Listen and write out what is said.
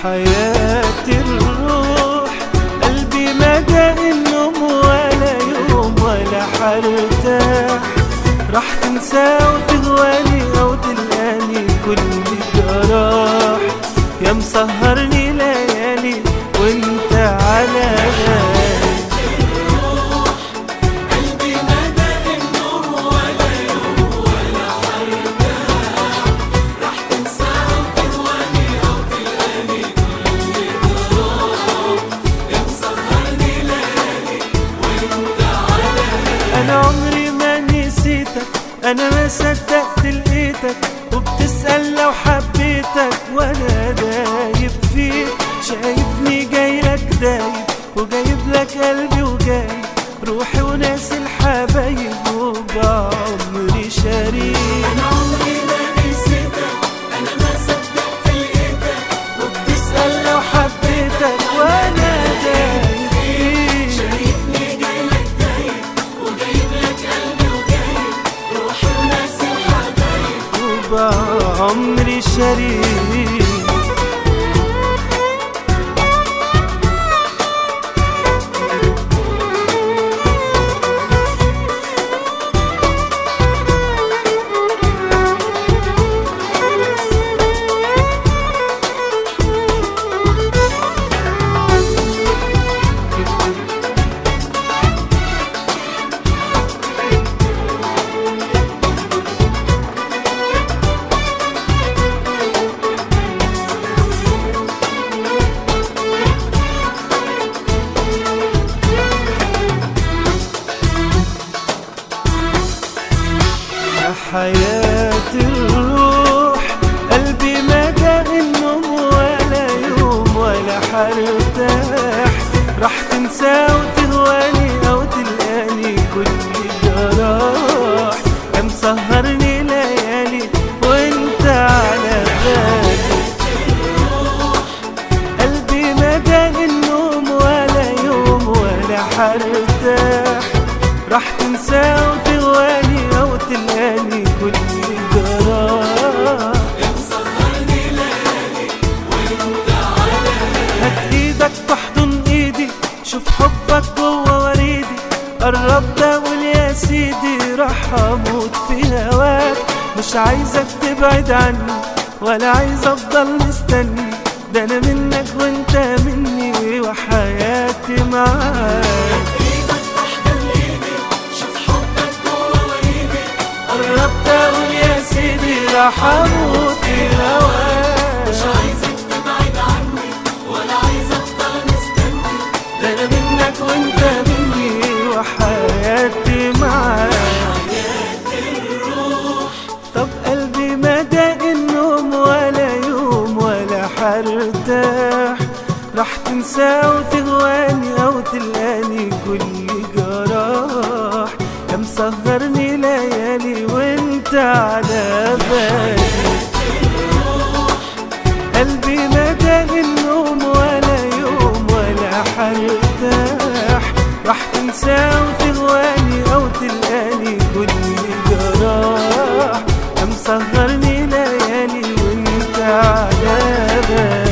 حياة الروح قلبي ما داق النوم ولا يوم ولا حرتاح، راح تنسى وتهواني أو تلقاني كل جراح، يا مسهرني ليالي وانت على بالي. أنا عمري ما نسيتك، أنا ما صدقت لقيتك، وبتسأل لو حبيتك وأنا دايب فيك، شايفني جايلك دايب وجايب لك قلبي وجايب روحي وناس الحبايب وبعمري شريك. أنا عمري ما نسيتك، أنا ما صدقت لقيتك، وبتسأل لو حبيتك وأنا دايب فيك، شايفني جايلك دايب وجايب لك قلبي وجايب روحي وناس الحبايب وبعمري شريك. حياة الروح قلبي ما داق النوم ولا يوم ولا حرتاح، راح تنسى وتهواني أو تلقاني كل جراح، يا مسهرني ليالي وانت على بالي. قلبي ما داق النوم ولا يوم ولا حرتاح، راح تنسى وتهواني أو تلقاني كل جراح، يا مسهرني ليالي وانت على بالي. هات ايدك تحضن ايدي، شوف حبك جوه وريدي، قربت اقول يا سيدي راح اموت في هواك، مش عايزك تبعد عني ولا عايز افضل مستني، ده انا منك وانت مني وحياتي معاك. قربت اقول يا سيدي راح اموت في هواك، مش عايزك تبعد عني ولا عايز افضل مستني، ده انا منك وانت مني وحياتي معاك. حياة الروح طب قلبي ما داق النوم ولا يوم ولا حرتاح، راح تنسى وتهواني او تلقاني كل جراح، يا مسهرني ليالي وانت على بالي. قلبي ما داق النوم ولا يوم ولا حرتاح، راح تنسى وتهواني او تلقاني كل جراح، يا مسهرني ليالي وانت على بالي.